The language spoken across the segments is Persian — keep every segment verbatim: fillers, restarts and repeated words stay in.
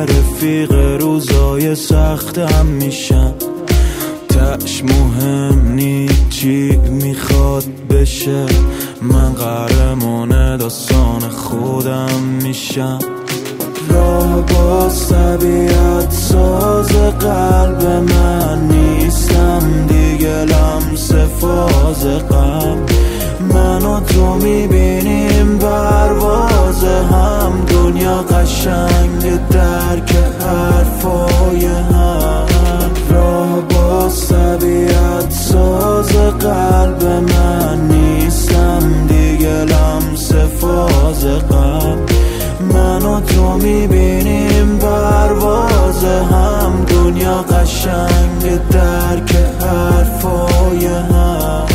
رفیق روزای سختم میشم. تاش مهم نی چی میخواد بشه، من قهرمان داستان خودم میشم. راه باز طبیعت ساز قلب من نیستم دیگه، لمس فاز غم. من و تو میبینیم پرواز هم، دنیا قشنگ درک حرفای هم. راه باز طبیعت ساز قلب من نیستم دیگه، لمس فاز غم. من و تو میبینیم پرواز هم، دنیا قشنگ درک حرفای هم.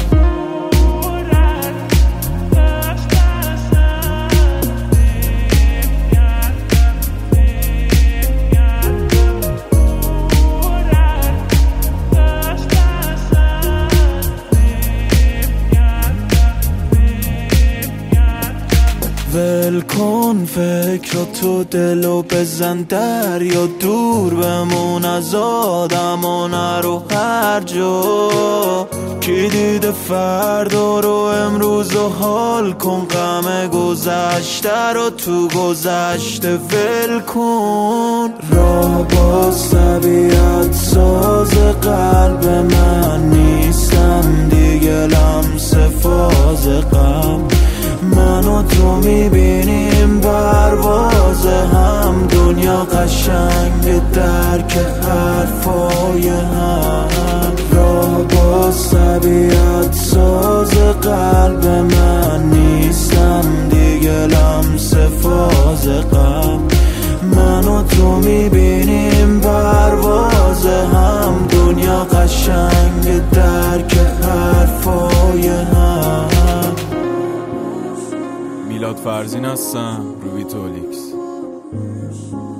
ول کن فکر تو دلو بزن در، یا دور بمون از آدم و نرو هر جا. کی دیده فردا رو امروز و حال کن، غم گذشته رو تو گذشته ول کن. راه باز طبیعت ساز قلب من نیستم دیگه، لمس فاز غم. من و تو میبینیم پرواز هم، دنیا قشنگ درک حرفای هم. راه باز طبیعت ساز قلب من نیستم دیگه، لمس فاز غم. من و تو میبینیم پرواز هم، دنیا قشنگ درک حرفای هم. میلاد فرزین هستم، روبی تولیکس.